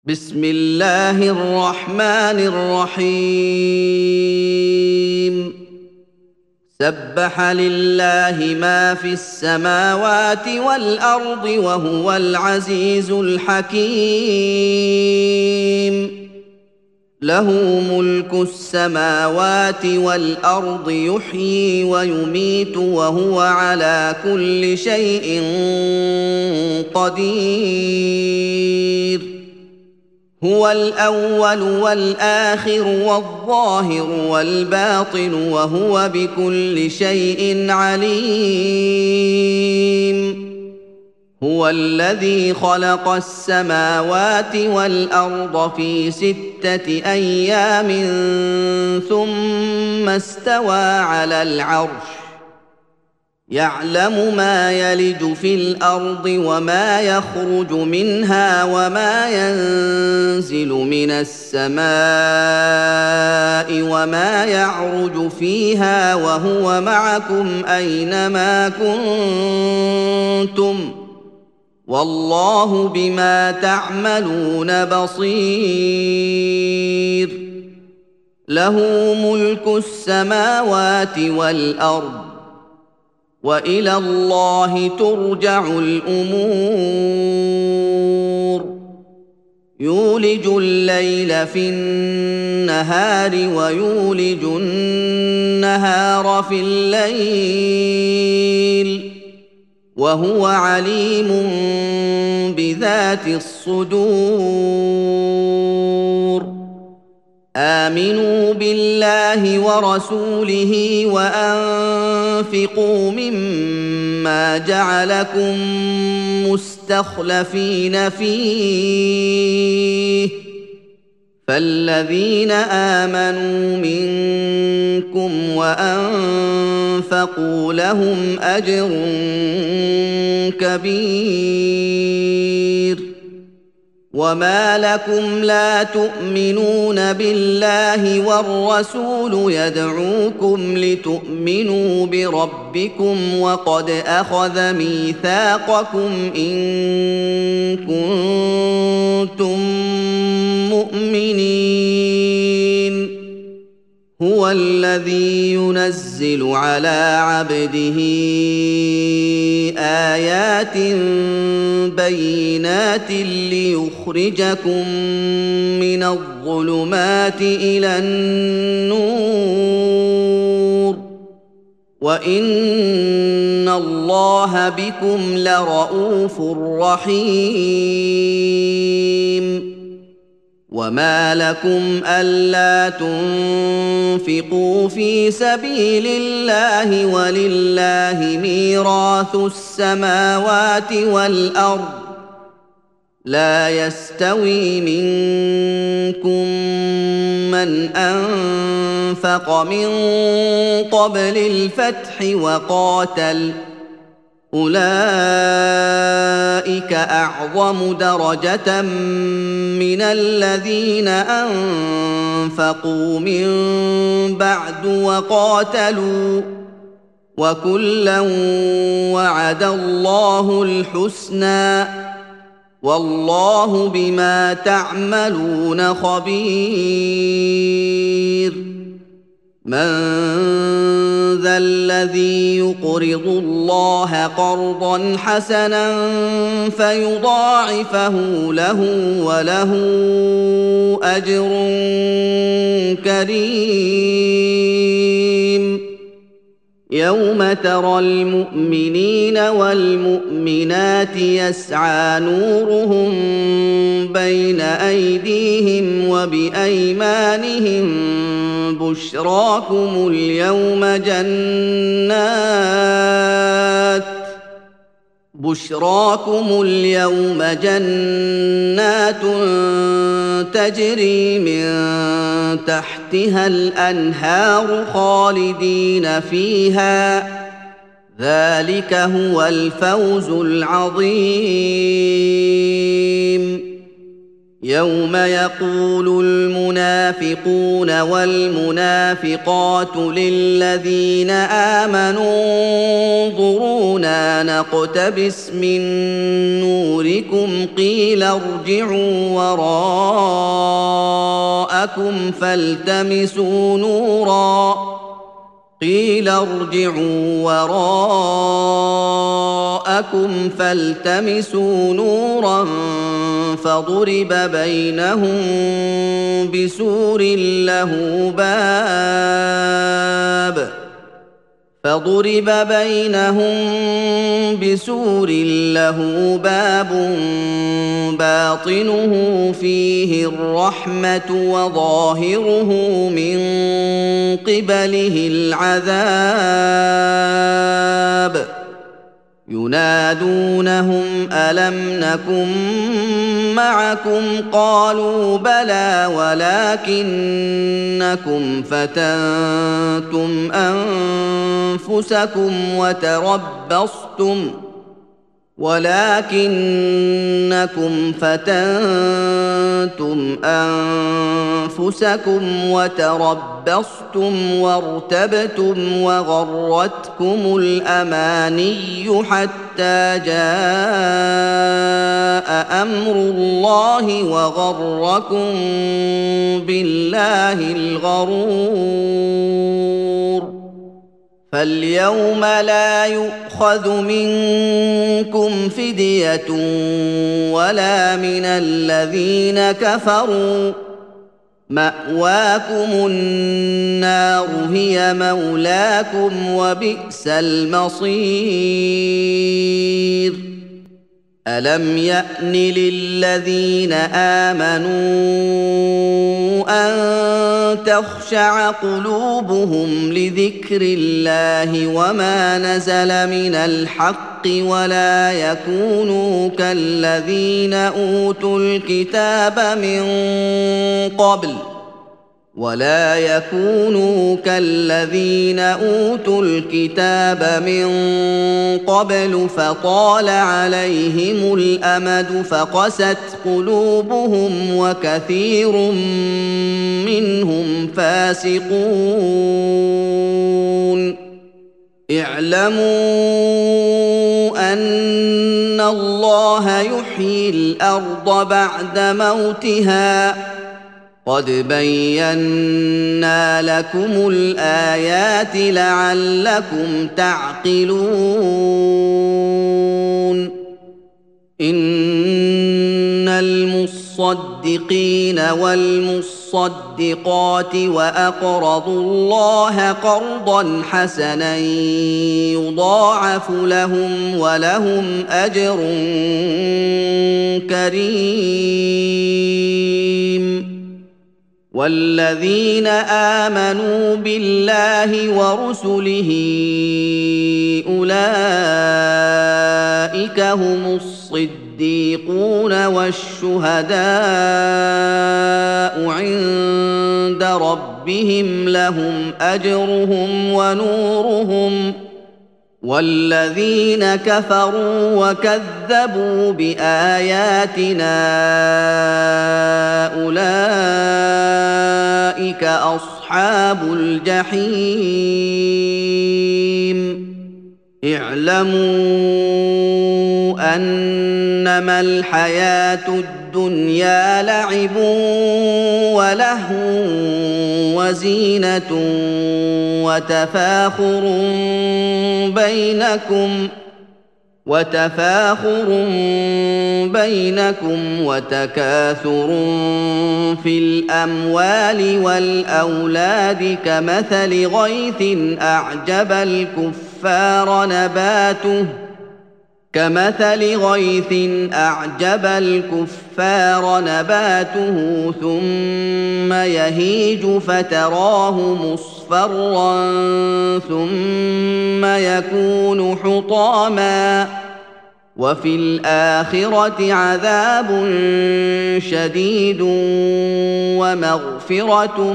بسم الله الرحمن الرحيم سبح لله ما في السماوات والأرض وهو العزيز الحكيم له ملك السماوات والأرض يحيي ويميت وهو على كل شيء قدير هو الأول والآخر والظاهر والباطن وهو بكل شيء عليم هو الذي خلق السماوات والأرض في 6 أيام ثم استوى على العرش يعلم ما يلج في الأرض وما يخرج منها وما ينزل من السماء وما يعرج فيها وهو معكم أينما كنتم والله بما تعملون بصير له ملك السماوات والأرض وإلى الله ترجع الأمور يولج الليل في النهار ويولج النهار في الليل وهو عليم بذات الصدور آمنوا بالله ورسوله وأنفقوا مما جعلكم مستخلفين فيه فالذين آمنوا منكم وأنفقوا لهم أجر كبير وما لكم لا تؤمنون بالله والرسول يدعوكم لتؤمنوا بربكم وقد أخذ ميثاقكم إن كنتم مؤمنين هو الذي ينزل على عبده آيات بينات ليخرجكم من الظلمات إلى النور وإن الله بكم لرءوف رحيم وما لكم ألا تنفقوا في سبيل الله ولله ميراث السماوات والأرض لا يستوي منكم من أنفق من قبل الفتح وقاتل أولئك أعظم درجة من الذين أنفقوا من بعد وقاتلوا وكلا وعد الله الحسنى والله بما تعملون خبير من ذا الذي يقرض الله قرضا حسنا فيضاعفه له وله أجر كريم يوم ترى المؤمنين والمؤمنات يسعى نورهم بين أيديهم وبأيمانهم بشراكم اليوم جنات تجري من تحتها الأنهار خالدين فيها ذلك هو الفوز العظيم يوم يقول المنافقون والمنافقات للذين آمنوا انظرونا نقتبس من نوركم قيل ارجعوا وراءكم فالتمسوا نورا فضرب بينهم بسور له باب باطنه فيه الرحمة وظاهره من قبله العذاب ينادونهم ألم نكن معكم قالوا بلى ولكنكم فتنتم أنفسكم وتربصتم وارتبتم وغرتكم الأماني حتى جاء أمر الله وغركم بالله الغرور فاليوم لا يؤخذ منكم فدية ولا من الذين كفروا مأواكم النار هي مولاكم وبئس المصير ألم يأن للذين آمنوا أن تخشع قلوبهم لذكر الله وما نزل من الحق ولا يكونوا كالذين أوتوا الكتاب من قبل فطال عليهم الأمد فقست قلوبهم وكثير منهم فاسقون اعلموا أن الله يحيي الأرض بعد موتها قد بينا لكم الآيات لعلكم تعقلون إن المصدقين والمصدقات وأقرضوا الله قرضا حسنا يضاعف لهم ولهم أجر كريم والذين آمنوا بالله ورسله أولئك هم الصديقون والشهداء عند ربهم لهم أجرهم ونورهم والذين كفروا وكذبوا بآياتنا أولئك أصحاب الجحيم اعلموا أنما الحياة الدنيا لعب ولهو وزينة وتفاخر بينكم وتكاثر في الأموال والأولاد كمثل غيث أعجب الكفار نباته ثم يهيج فتراه مصفرا ثم يكون حطاما وفي الآخرة عذاب شديد ومغفرة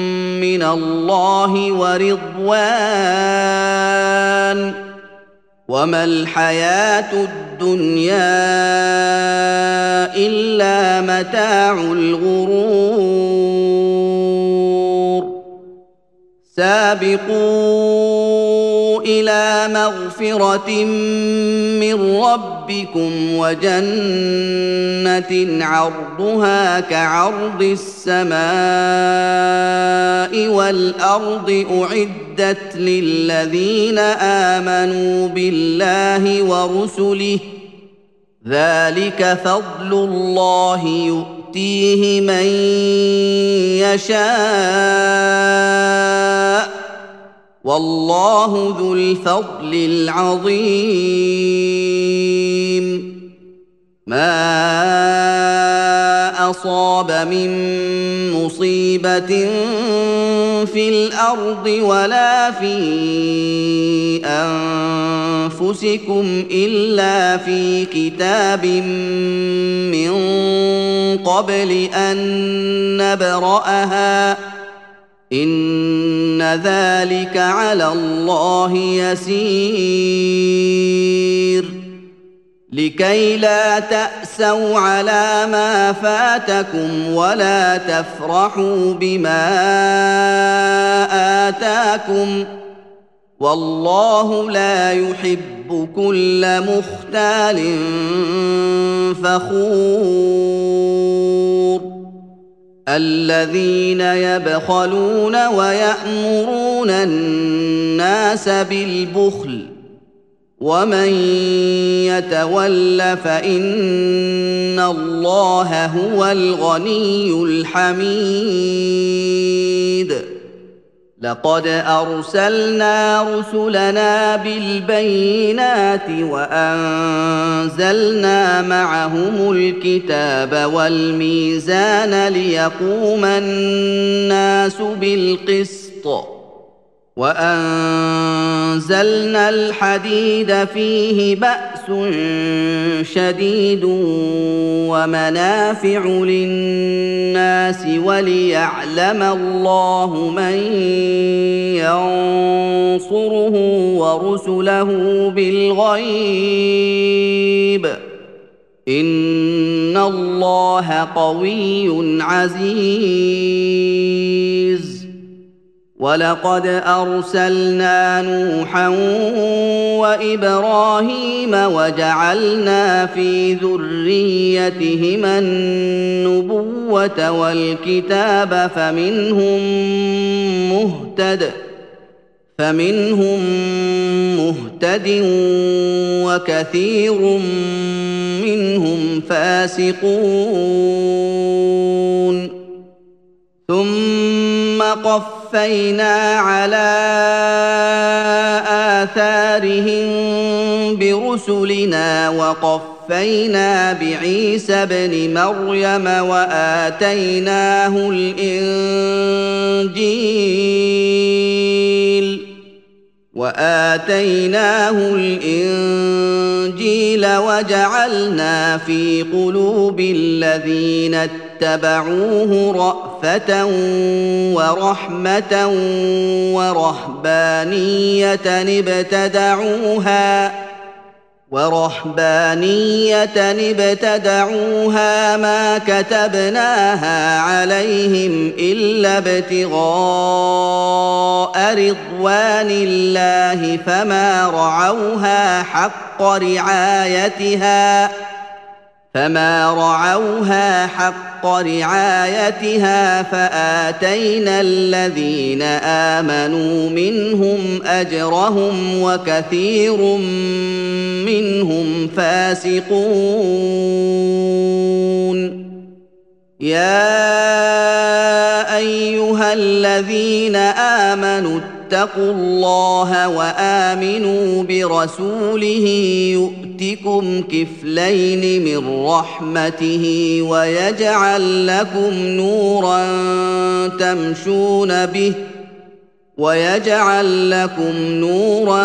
من الله ورضوان وما الحياة الدنيا إلا متاع الغرور سابقوا إلى مغفرة من ربكم وجنة عرضها كعرض السماء والأرض أعدت للذين آمنوا بالله ورسله ذلك فضل الله يؤتيه من يشاء والله ذو الفضل العظيم ما أصاب من مصيبة في الأرض ولا في أنفسكم إلا في كتاب من قبل أن نبرأها إن ذلك على الله يسير لكي لا تأسوا على ما فاتكم ولا تفرحوا بما آتاكم والله لا يحب كل مختال فخور الذين يبخلون ويأمرون الناس بالبخل ومن يتول فإن الله هو الغني الحميد لقد أرسلنا رسلنا بالبينات وأنزلنا معهم الكتاب والميزان ليقوم الناس بالقسط وأنزلنا الحديد فيه بأس شديد ومنافع للناس وليعلم الله من ينصره ورسله بالغيب إن الله قوي عزيز ولقد أرسلنا نوحا وإبراهيم وجعلنا في ذريتهما النبوة والكتاب فمنهم مهتد وكثير منهم فاسقون ثم قفينا على آثارهم برسلنا وقفينا بعيسى ابن مريم وآتيناه الإنجيل وجعلنا في قلوب الذين اتبعوه رأفة ورحمة ورهبانية ابتدعوها ما كتبناها عليهم إلا ابتغاء رضوان الله فما رعوها حق رعايتها فآتينا الذين آمنوا منهم أجرهم وكثير منهم فاسقون يا أيها الذين آمنوا اتقوا الله وآمنوا برسوله يؤتكم كفلين من رحمته ويجعل لكم نورا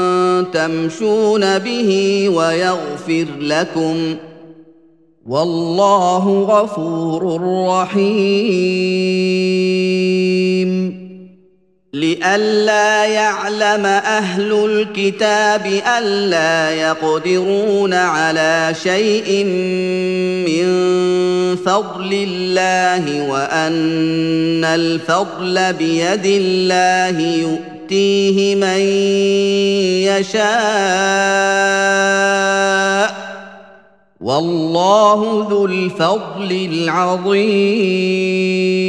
تمشون به ويغفر لكم والله غفور رحيم لئلا يعلم أهل الكتاب ألا يقدرون على شيء من فضل الله وأن الفضل بيد الله يؤتيه من يشاء والله ذو الفضل العظيم.